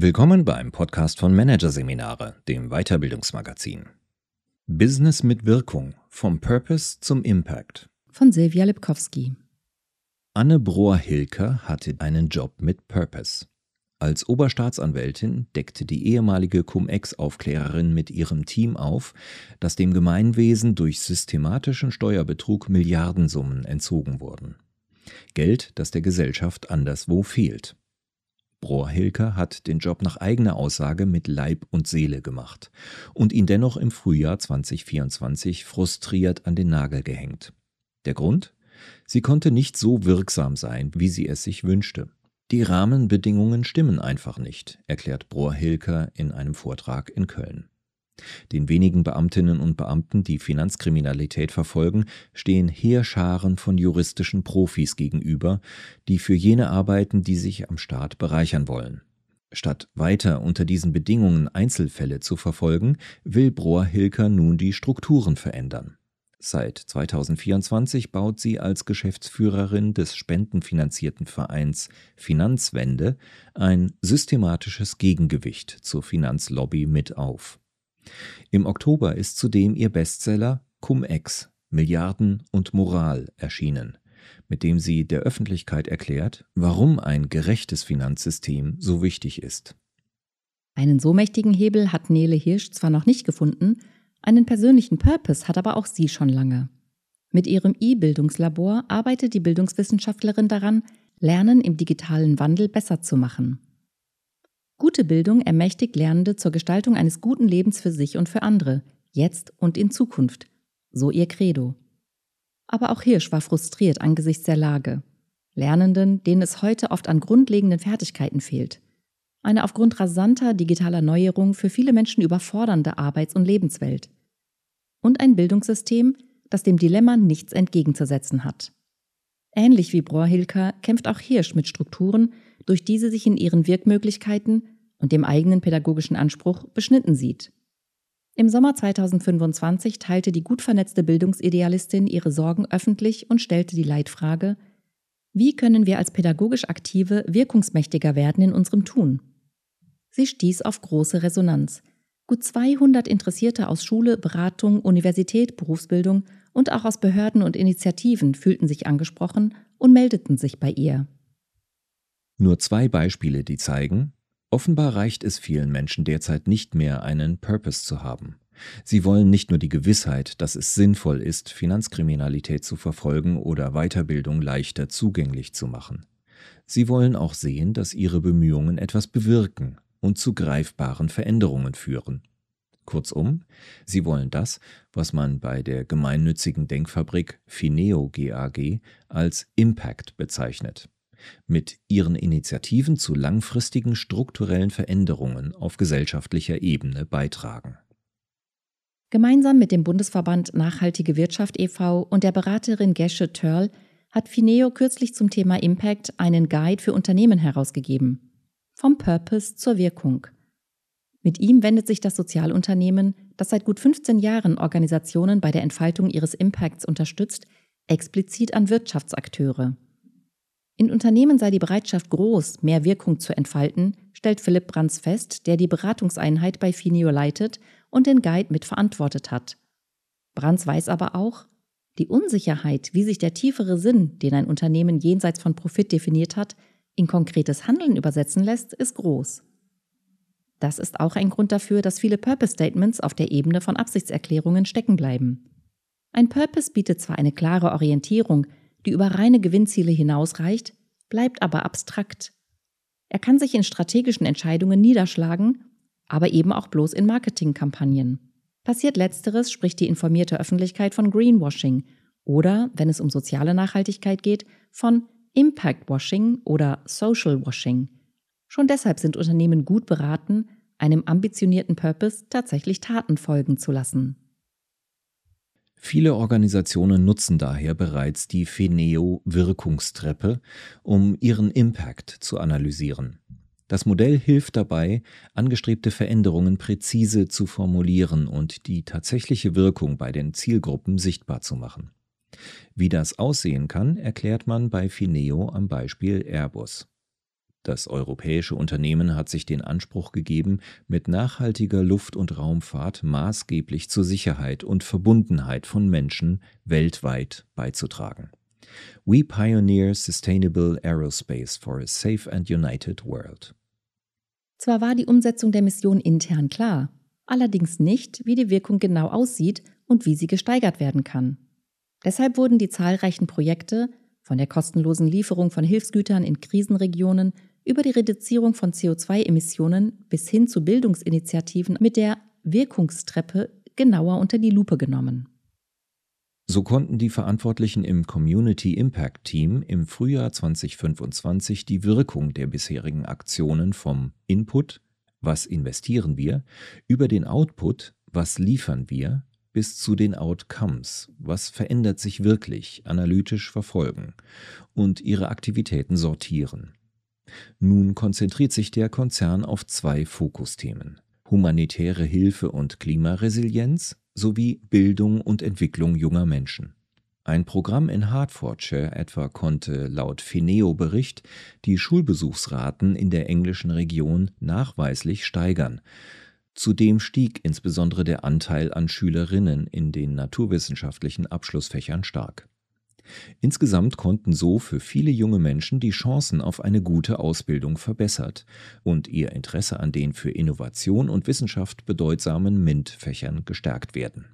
Willkommen beim Podcast von Managerseminare, dem Weiterbildungsmagazin. Business mit Wirkung, vom Purpose zum Impact. Von Silvia Lipkowski. Anne Brohr-Hilker hatte einen Job mit Purpose. Als Oberstaatsanwältin deckte die ehemalige Cum-Ex-Aufklärerin mit ihrem Team auf, dass dem Gemeinwesen durch systematischen Steuerbetrug Milliardensummen entzogen wurden. Geld, das der Gesellschaft anderswo fehlt. Brohr-Hilker hat den Job nach eigener Aussage mit Leib und Seele gemacht und ihn dennoch im Frühjahr 2024 frustriert an den Nagel gehängt. Der Grund? Sie konnte nicht so wirksam sein, wie sie es sich wünschte. Die Rahmenbedingungen stimmen einfach nicht, erklärt Brohr-Hilker in einem Vortrag in Köln. Den wenigen Beamtinnen und Beamten, die Finanzkriminalität verfolgen, stehen Heerscharen von juristischen Profis gegenüber, die für jene arbeiten, die sich am Staat bereichern wollen. Statt weiter unter diesen Bedingungen Einzelfälle zu verfolgen, will Brohr-Hilker nun die Strukturen verändern. Seit 2024 baut sie als Geschäftsführerin des spendenfinanzierten Vereins Finanzwende ein systematisches Gegengewicht zur Finanzlobby mit auf. Im Oktober ist zudem ihr Bestseller Cum-Ex – Milliarden und Moral erschienen, mit dem sie der Öffentlichkeit erklärt, warum ein gerechtes Finanzsystem so wichtig ist. Einen so mächtigen Hebel hat Nele Hirsch zwar noch nicht gefunden, einen persönlichen Purpose hat aber auch sie schon lange. Mit ihrem E-Bildungslabor arbeitet die Bildungswissenschaftlerin daran, Lernen im digitalen Wandel besser zu machen. Gute Bildung ermächtigt Lernende zur Gestaltung eines guten Lebens für sich und für andere, jetzt und in Zukunft, so ihr Credo. Aber auch Hirsch war frustriert angesichts der Lage. Lernenden, denen es heute oft an grundlegenden Fertigkeiten fehlt. Eine aufgrund rasanter digitaler Neuerung für viele Menschen überfordernde Arbeits- und Lebenswelt. Und ein Bildungssystem, das dem Dilemma nichts entgegenzusetzen hat. Ähnlich wie Brohr-Hilker kämpft auch Hirsch mit Strukturen, durch die sie sich in ihren Wirkmöglichkeiten und dem eigenen pädagogischen Anspruch beschnitten sieht. Im Sommer 2025 teilte die gut vernetzte Bildungsidealistin ihre Sorgen öffentlich und stellte die Leitfrage: Wie können wir als pädagogisch Aktive wirkungsmächtiger werden in unserem Tun? Sie stieß auf große Resonanz. Gut 200 Interessierte aus Schule, Beratung, Universität, Berufsbildung und auch aus Behörden und Initiativen fühlten sich angesprochen und meldeten sich bei ihr. Nur 2 Beispiele, die zeigen, offenbar reicht es vielen Menschen derzeit nicht mehr, einen Purpose zu haben. Sie wollen nicht nur die Gewissheit, dass es sinnvoll ist, Finanzkriminalität zu verfolgen oder Weiterbildung leichter zugänglich zu machen. Sie wollen auch sehen, dass ihre Bemühungen etwas bewirken und zu greifbaren Veränderungen führen. Kurzum, sie wollen das, was man bei der gemeinnützigen Denkfabrik Fineo GAG als Impact bezeichnet, mit ihren Initiativen zu langfristigen strukturellen Veränderungen auf gesellschaftlicher Ebene beitragen. Gemeinsam mit dem Bundesverband Nachhaltige Wirtschaft e.V. und der Beraterin Gesche Törl hat Fineo kürzlich zum Thema Impact einen Guide für Unternehmen herausgegeben. Vom Purpose zur Wirkung. Mit ihm wendet sich das Sozialunternehmen, das seit gut 15 Jahren Organisationen bei der Entfaltung ihres Impacts unterstützt, explizit an Wirtschaftsakteure. In Unternehmen sei die Bereitschaft groß, mehr Wirkung zu entfalten, stellt Philipp Brands fest, der die Beratungseinheit bei Fineo leitet und den Guide mitverantwortet hat. Brands weiß aber auch, die Unsicherheit, wie sich der tiefere Sinn, den ein Unternehmen jenseits von Profit definiert hat, in konkretes Handeln übersetzen lässt, ist groß. Das ist auch ein Grund dafür, dass viele Purpose-Statements auf der Ebene von Absichtserklärungen stecken bleiben. Ein Purpose bietet zwar eine klare Orientierung, die über reine Gewinnziele hinausreicht, bleibt aber abstrakt. Er kann sich in strategischen Entscheidungen niederschlagen, aber eben auch bloß in Marketingkampagnen. Passiert Letzteres, spricht die informierte Öffentlichkeit von Greenwashing oder, wenn es um soziale Nachhaltigkeit geht, von Impact-Washing oder Social-Washing. Schon deshalb sind Unternehmen gut beraten, einem ambitionierten Purpose tatsächlich Taten folgen zu lassen. Viele Organisationen nutzen daher bereits die Fineo-Wirkungstreppe, um ihren Impact zu analysieren. Das Modell hilft dabei, angestrebte Veränderungen präzise zu formulieren und die tatsächliche Wirkung bei den Zielgruppen sichtbar zu machen. Wie das aussehen kann, erklärt man bei Fineo am Beispiel Airbus. Das europäische Unternehmen hat sich den Anspruch gegeben, mit nachhaltiger Luft- und Raumfahrt maßgeblich zur Sicherheit und Verbundenheit von Menschen weltweit beizutragen. We pioneer sustainable aerospace for a safe and united world. Zwar war die Umsetzung der Mission intern klar, allerdings nicht, wie die Wirkung genau aussieht und wie sie gesteigert werden kann. Deshalb wurden die zahlreichen Projekte, von der kostenlosen Lieferung von Hilfsgütern in Krisenregionen über die Reduzierung von CO2-Emissionen bis hin zu Bildungsinitiativen mit der Wirkungstreppe genauer unter die Lupe genommen. So konnten die Verantwortlichen im Community Impact Team im Frühjahr 2025 die Wirkung der bisherigen Aktionen vom Input, was investieren wir, über den Output, was liefern wir, bis zu den Outcomes, was verändert sich wirklich, analytisch verfolgen und ihre Aktivitäten sortieren. Nun konzentriert sich der Konzern auf 2 Fokusthemen: humanitäre Hilfe und Klimaresilienz sowie Bildung und Entwicklung junger Menschen. Ein Programm in Hertfordshire etwa konnte laut Fineo-Bericht die Schulbesuchsraten in der englischen Region nachweislich steigern. Zudem stieg insbesondere der Anteil an Schülerinnen in den naturwissenschaftlichen Abschlussfächern stark. Insgesamt konnten so für viele junge Menschen die Chancen auf eine gute Ausbildung verbessert und ihr Interesse an den für Innovation und Wissenschaft bedeutsamen MINT-Fächern gestärkt werden.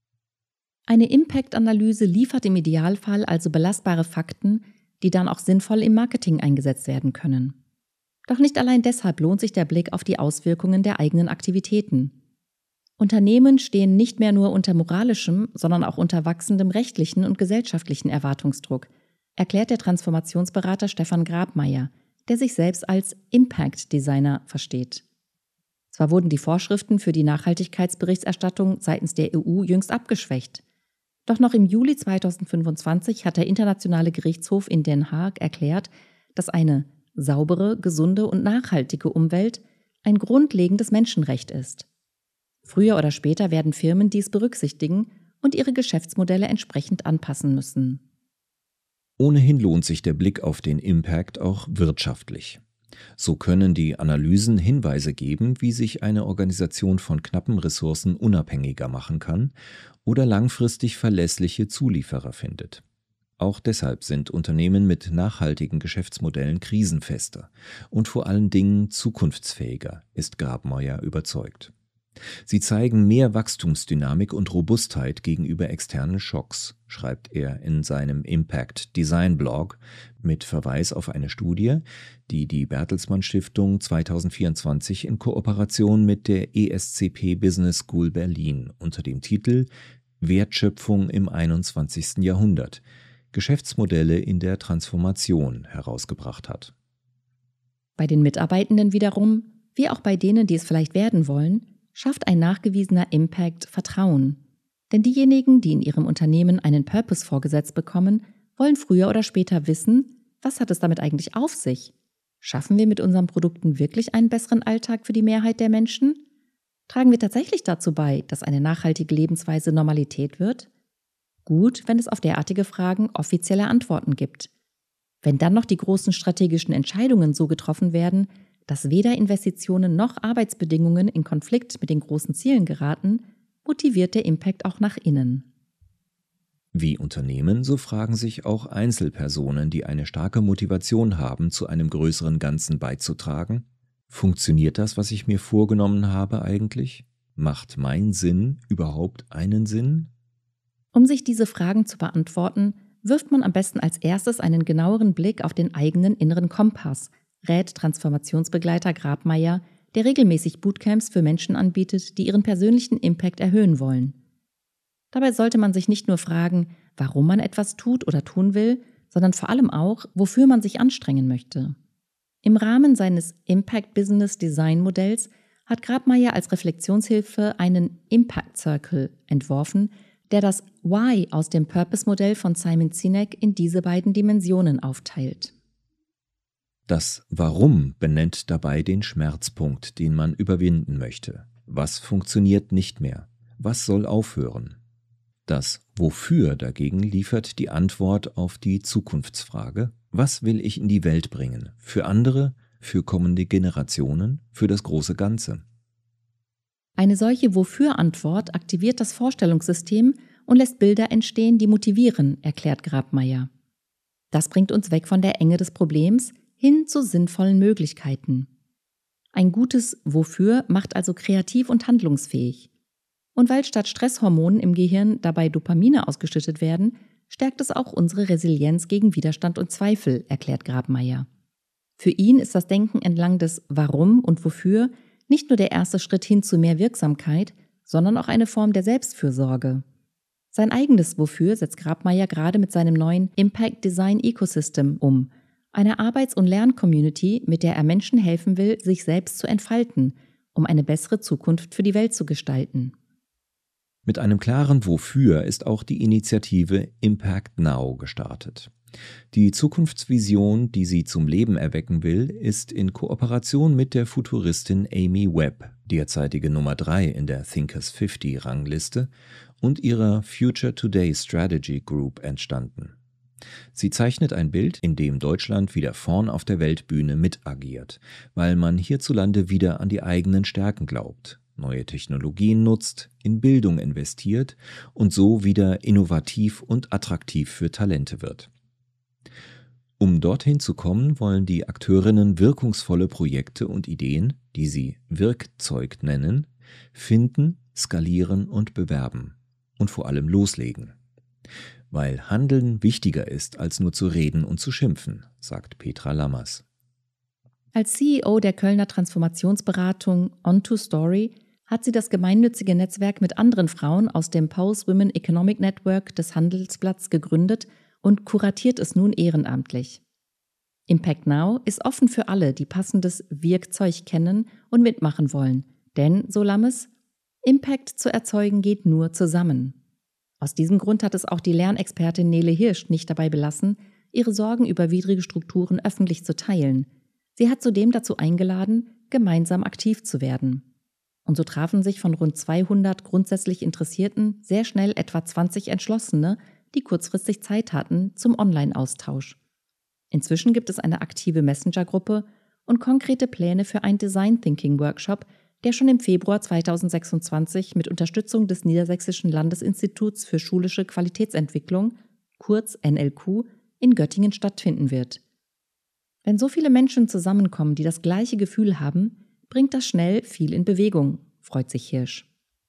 Eine Impact-Analyse liefert im Idealfall also belastbare Fakten, die dann auch sinnvoll im Marketing eingesetzt werden können. Doch nicht allein deshalb lohnt sich der Blick auf die Auswirkungen der eigenen Aktivitäten. Unternehmen stehen nicht mehr nur unter moralischem, sondern auch unter wachsendem rechtlichen und gesellschaftlichen Erwartungsdruck, erklärt der Transformationsberater Stefan Grabmeier, der sich selbst als Impact-Designer versteht. Zwar wurden die Vorschriften für die Nachhaltigkeitsberichterstattung seitens der EU jüngst abgeschwächt, doch noch im Juli 2025 hat der Internationale Gerichtshof in Den Haag erklärt, dass eine saubere, gesunde und nachhaltige Umwelt ein grundlegendes Menschenrecht ist. Früher oder später werden Firmen dies berücksichtigen und ihre Geschäftsmodelle entsprechend anpassen müssen. Ohnehin lohnt sich der Blick auf den Impact auch wirtschaftlich. So können die Analysen Hinweise geben, wie sich eine Organisation von knappen Ressourcen unabhängiger machen kann oder langfristig verlässliche Zulieferer findet. Auch deshalb sind Unternehmen mit nachhaltigen Geschäftsmodellen krisenfester und vor allen Dingen zukunftsfähiger, ist Grabmeier überzeugt. Sie zeigen mehr Wachstumsdynamik und Robustheit gegenüber externen Schocks, schreibt er in seinem Impact Design Blog mit Verweis auf eine Studie, die die Bertelsmann Stiftung 2024 in Kooperation mit der ESCP Business School Berlin unter dem Titel Wertschöpfung im 21. Jahrhundert – Geschäftsmodelle in der Transformation herausgebracht hat. Bei den Mitarbeitenden wiederum, wie auch bei denen, die es vielleicht werden wollen, schafft ein nachgewiesener Impact Vertrauen. Denn diejenigen, die in ihrem Unternehmen einen Purpose vorgesetzt bekommen, wollen früher oder später wissen, was hat es damit eigentlich auf sich? Schaffen wir mit unseren Produkten wirklich einen besseren Alltag für die Mehrheit der Menschen? Tragen wir tatsächlich dazu bei, dass eine nachhaltige Lebensweise Normalität wird? Gut, wenn es auf derartige Fragen offizielle Antworten gibt. Wenn dann noch die großen strategischen Entscheidungen so getroffen werden, dass weder Investitionen noch Arbeitsbedingungen in Konflikt mit den großen Zielen geraten, motiviert der Impact auch nach innen. Wie Unternehmen, so fragen sich auch Einzelpersonen, die eine starke Motivation haben, zu einem größeren Ganzen beizutragen: Funktioniert das, was ich mir vorgenommen habe eigentlich? Macht mein Sinn überhaupt einen Sinn? Um sich diese Fragen zu beantworten, wirft man am besten als erstes einen genaueren Blick auf den eigenen inneren Kompass, rät Transformationsbegleiter Grabmeier, der regelmäßig Bootcamps für Menschen anbietet, die ihren persönlichen Impact erhöhen wollen. Dabei sollte man sich nicht nur fragen, warum man etwas tut oder tun will, sondern vor allem auch, wofür man sich anstrengen möchte. Im Rahmen seines Impact Business Design Modells hat Grabmeier als Reflexionshilfe einen Impact Circle entworfen, der das Why aus dem Purpose-Modell von Simon Sinek in diese beiden Dimensionen aufteilt. Das Warum benennt dabei den Schmerzpunkt, den man überwinden möchte. Was funktioniert nicht mehr? Was soll aufhören? Das Wofür dagegen liefert die Antwort auf die Zukunftsfrage: Was will ich in die Welt bringen? Für andere, für kommende Generationen, für das große Ganze. Eine solche Wofür-Antwort aktiviert das Vorstellungssystem und lässt Bilder entstehen, die motivieren, erklärt Grabmaier. Das bringt uns weg von der Enge des Problems hin zu sinnvollen Möglichkeiten. Ein gutes Wofür macht also kreativ und handlungsfähig. Und weil statt Stresshormonen im Gehirn dabei Dopamine ausgeschüttet werden, stärkt es auch unsere Resilienz gegen Widerstand und Zweifel, erklärt Grabmaier. Für ihn ist das Denken entlang des Warum und Wofür nicht nur der erste Schritt hin zu mehr Wirksamkeit, sondern auch eine Form der Selbstfürsorge. Sein eigenes Wofür setzt Grabmaier gerade mit seinem neuen Impact Design Ecosystem um, einer Arbeits- und Lern-Community, mit der er Menschen helfen will, sich selbst zu entfalten, um eine bessere Zukunft für die Welt zu gestalten. Mit einem klaren Wofür ist auch die Initiative Impact Now gestartet. Die Zukunftsvision, die sie zum Leben erwecken will, ist in Kooperation mit der Futuristin Amy Webb, derzeitige Nummer 3 in der Thinkers 50 Rangliste, und ihrer Future Today Strategy Group entstanden. Sie zeichnet ein Bild, in dem Deutschland wieder vorn auf der Weltbühne mitagiert, weil man hierzulande wieder an die eigenen Stärken glaubt, neue Technologien nutzt, in Bildung investiert und so wieder innovativ und attraktiv für Talente wird. Um dorthin zu kommen, wollen die Akteurinnen wirkungsvolle Projekte und Ideen, die sie Wirkzeug nennen, finden, skalieren und bewerben und vor allem loslegen. Weil Handeln wichtiger ist, als nur zu reden und zu schimpfen, sagt Petra Lammers. Als CEO der Kölner Transformationsberatung On2Story hat sie das gemeinnützige Netzwerk mit anderen Frauen aus dem Pulse Women Economic Network des Handelsblatts gegründet und kuratiert es nun ehrenamtlich. Impact Now ist offen für alle, die passendes Wirkzeug kennen und mitmachen wollen. Denn, so Lammes, Impact zu erzeugen geht nur zusammen. Aus diesem Grund hat es auch die Lernexpertin Nele Hirsch nicht dabei belassen, ihre Sorgen über widrige Strukturen öffentlich zu teilen. Sie hat zudem dazu eingeladen, gemeinsam aktiv zu werden. Und so trafen sich von rund 200 grundsätzlich Interessierten sehr schnell etwa 20 Entschlossene, die kurzfristig Zeit hatten zum Online-Austausch. Inzwischen gibt es eine aktive Messenger-Gruppe und konkrete Pläne für einen Design-Thinking-Workshop, der schon im Februar 2026 mit Unterstützung des Niedersächsischen Landesinstituts für schulische Qualitätsentwicklung, kurz NLQ, in Göttingen stattfinden wird. Wenn so viele Menschen zusammenkommen, die das gleiche Gefühl haben, bringt das schnell viel in Bewegung, freut sich Hirsch.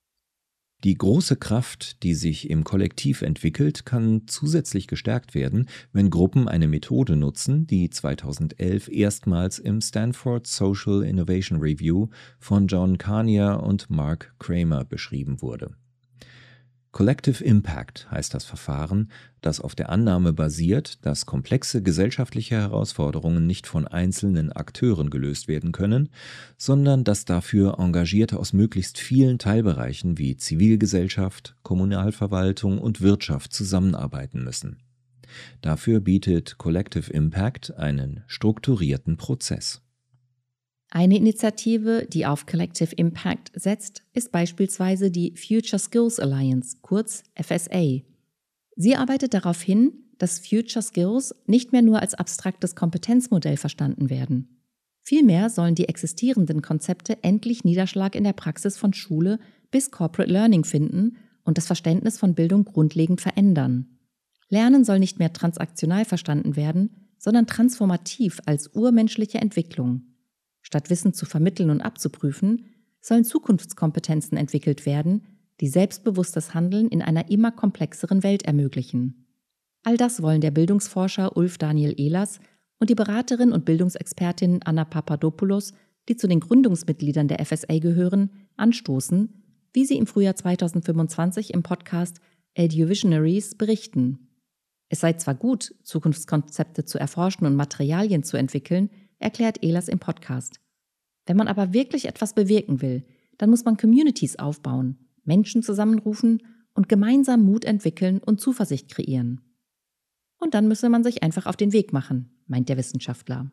Die große Kraft, die sich im Kollektiv entwickelt, kann zusätzlich gestärkt werden, wenn Gruppen eine Methode nutzen, die 2011 erstmals im Stanford Social Innovation Review von John Carnier und Mark Kramer beschrieben wurde. Collective Impact heißt das Verfahren, das auf der Annahme basiert, dass komplexe gesellschaftliche Herausforderungen nicht von einzelnen Akteuren gelöst werden können, sondern dass dafür Engagierte aus möglichst vielen Teilbereichen wie Zivilgesellschaft, Kommunalverwaltung und Wirtschaft zusammenarbeiten müssen. Dafür bietet Collective Impact einen strukturierten Prozess. Eine Initiative, die auf Collective Impact setzt, ist beispielsweise die Future Skills Alliance, kurz FSA. Sie arbeitet darauf hin, dass Future Skills nicht mehr nur als abstraktes Kompetenzmodell verstanden werden. Vielmehr sollen die existierenden Konzepte endlich Niederschlag in der Praxis von Schule bis Corporate Learning finden und das Verständnis von Bildung grundlegend verändern. Lernen soll nicht mehr transaktional verstanden werden, sondern transformativ als urmenschliche Entwicklung. Statt Wissen zu vermitteln und abzuprüfen, sollen Zukunftskompetenzen entwickelt werden, die selbstbewusstes Handeln in einer immer komplexeren Welt ermöglichen. All das wollen der Bildungsforscher Ulf Daniel Ehlers und die Beraterin und Bildungsexpertin Anna Papadopoulos, die zu den Gründungsmitgliedern der FSA gehören, anstoßen, wie sie im Frühjahr 2025 im Podcast EduVisionaries berichten. Es sei zwar gut, Zukunftskonzepte zu erforschen und Materialien zu entwickeln, erklärt Ehlers im Podcast. Wenn man aber wirklich etwas bewirken will, dann muss man Communities aufbauen, Menschen zusammenrufen und gemeinsam Mut entwickeln und Zuversicht kreieren. Und dann müsse man sich einfach auf den Weg machen, meint der Wissenschaftler.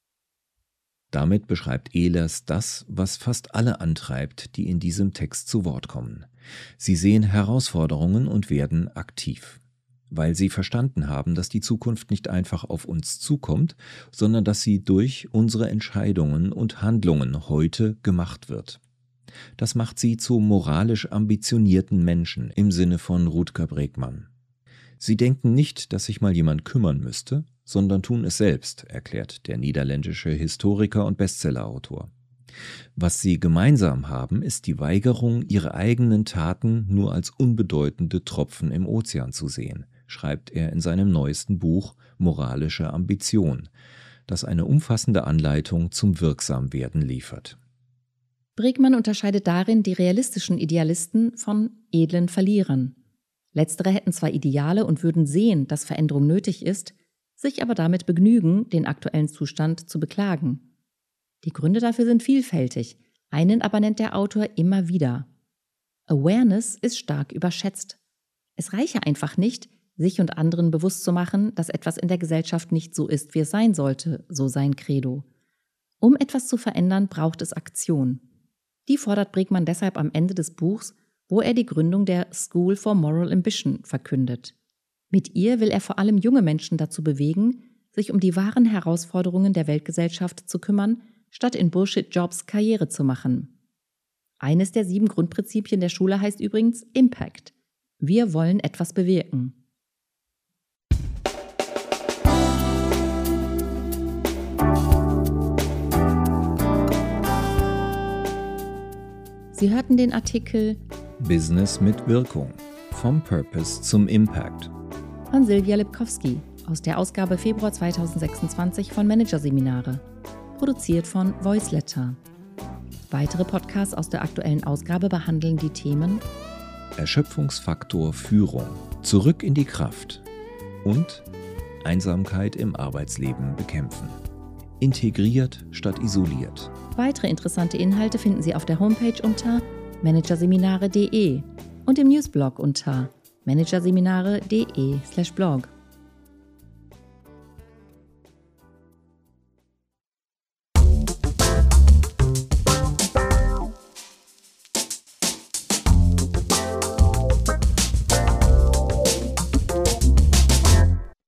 Damit beschreibt Ehlers das, was fast alle antreibt, die in diesem Text zu Wort kommen. Sie sehen Herausforderungen und werden aktiv. weil sie verstanden haben, dass die Zukunft nicht einfach auf uns zukommt, sondern dass sie durch unsere Entscheidungen und Handlungen heute gemacht wird. Das macht sie zu moralisch ambitionierten Menschen im Sinne von Rutger Bregmann. Sie denken nicht, dass sich mal jemand kümmern müsste, sondern tun es selbst, erklärt der niederländische Historiker und Bestsellerautor. Was sie gemeinsam haben, ist die Weigerung, ihre eigenen Taten nur als unbedeutende Tropfen im Ozean zu sehen, schreibt er in seinem neuesten Buch Moralische Ambition, das eine umfassende Anleitung zum Wirksamwerden liefert. Bregmann unterscheidet darin die realistischen Idealisten von edlen Verlierern. Letztere hätten zwar Ideale und würden sehen, dass Veränderung nötig ist, sich aber damit begnügen, den aktuellen Zustand zu beklagen. Die Gründe dafür sind vielfältig, einen aber nennt der Autor immer wieder. Awareness ist stark überschätzt. Es reiche einfach nicht, sich und anderen bewusst zu machen, dass etwas in der Gesellschaft nicht so ist, wie es sein sollte, so sein Credo. Um etwas zu verändern, braucht es Aktion. Die fordert Bregmann deshalb am Ende des Buchs, wo er die Gründung der School for Moral Ambition verkündet. Mit ihr will er vor allem junge Menschen dazu bewegen, sich um die wahren Herausforderungen der Weltgesellschaft zu kümmern, statt in Bullshit-Jobs Karriere zu machen. Eines der 7 Grundprinzipien der Schule heißt übrigens Impact. Wir wollen etwas bewirken. Sie hörten den Artikel Business mit Wirkung – Vom Purpose zum Impact von Silvia Lipkowski aus der Ausgabe Februar 2026 von Managerseminare, produziert von Voiceletter. Weitere Podcasts aus der aktuellen Ausgabe behandeln die Themen Erschöpfungsfaktor Führung, zurück in die Kraft und Einsamkeit im Arbeitsleben bekämpfen. Integriert statt isoliert. Weitere interessante Inhalte finden Sie auf der Homepage unter managerseminare.de und im Newsblog unter managerseminare.de/blog.